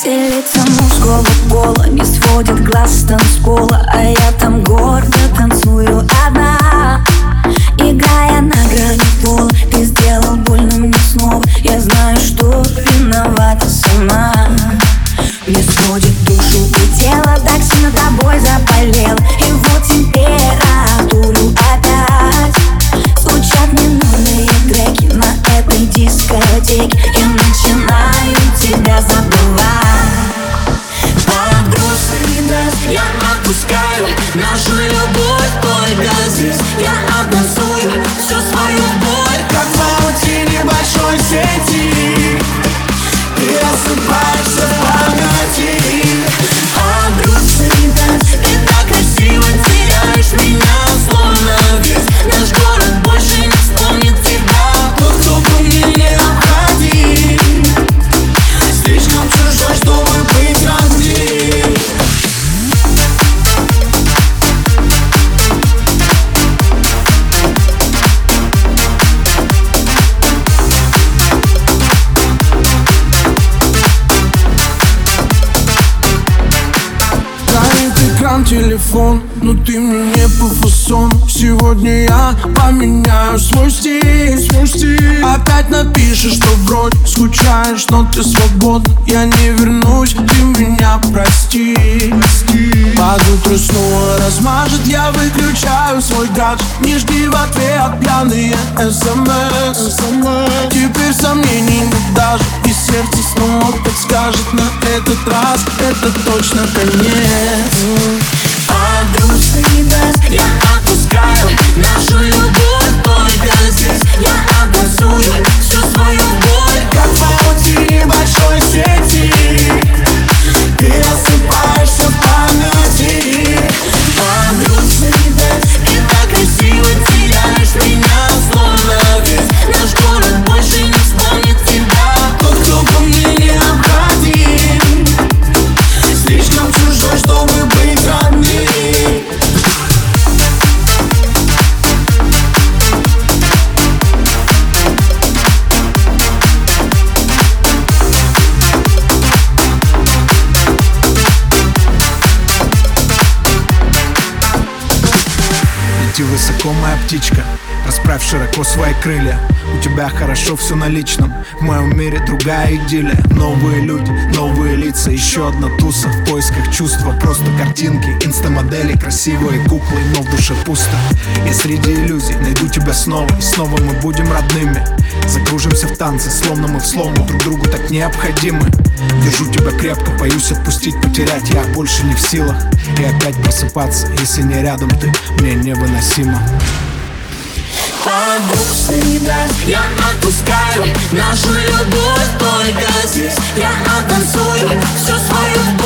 Селится мужского пола, не сводит глаз с танцпола, а я там гордо танцую одна. Играя на грани пола, ты сделал больно мне снова. Я знаю, что виновата сама. Мне сводит душу и тело, так сильно тобой заболел. И вот температуру опять звучат ненужные треки на этой дискотеке. Я начинаю тебя забывать. Под грустный дресс я отпускаю нашу любовь только здесь. Я обнаружую всю свою боль, как в паутине большой сети. Ты рассыпаешься в памяти. Под грустный дресс ты так красиво теряешь меня, словно весь наш город больше не вспомнит тебя. Тот, кто был мне необходим, слишком чужой, чтобы быть родным. Телефон, но ты мне не по фасону. Сегодня я поменяю свой стиль. Опять напишешь, что вроде скучаешь, но ты свободна. Я не вернусь, ты меня прости. Под утро снова размажет, я выключаю свой гаджет. Не жди в ответ пьяные СМС. Теперь сомнений нет даже, и сердце снова подскажет: на этот раз это точно конец. Под грустный дресс я отпускаю нашу любовь только здесь. Я образую всю свою боль, как в паутине большой сети. Ты рассыпаешься в памяти. Под грустный дресс ты так красиво теряешь меня, словно весь наш город больше не вспомнит тебя. Тот, кто был мне необходим, слишком чужой, чтобы быть родным. Лети высоко, моя птичка, расправь широко свои крылья. У тебя хорошо все на личном, в моем мире другая идиллия. Новые люди, новые лица, еще одна туса в поисках чувства. Просто картинки, инстамодели, красивые куклы, но в душе пусто. Я среди иллюзий найду тебя снова, и снова мы будем родными. Закружимся в танце, словно мы в слому друг другу так необходимы. Держу тебя крепко, боюсь отпустить, потерять я больше не в силах. И опять просыпаться, если не рядом ты, мне невыносимо. Под грустный дресс я отпускаю нашу любовь только здесь. Я оттанцую всю свою боль,